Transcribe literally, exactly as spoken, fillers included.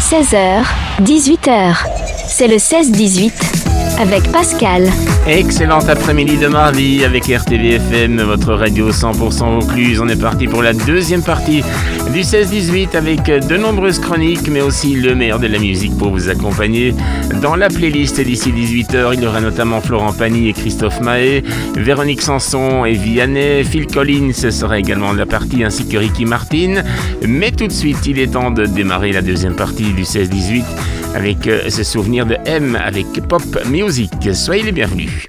seize heures, dix-huit heures. C'est le seize dix-huit avec Pascal. Excellent après-midi de mardi avec R T V F M, votre radio cent pour cent Vaucluse. On est parti pour la deuxième partie du seize dix-huit avec de nombreuses chroniques, mais aussi le meilleur de la musique pour vous accompagner. Dans la playlist d'ici dix-huit heures, il y aura notamment Florent Pagny et Christophe Mahé, Véronique Sanson et Vianney, Phil Collins sera également de la partie, ainsi que Ricky Martin. Mais tout de suite, il est temps de démarrer la deuxième partie du seize dix-huit avec ce souvenir de M avec Pop Music. Soyez les bienvenus.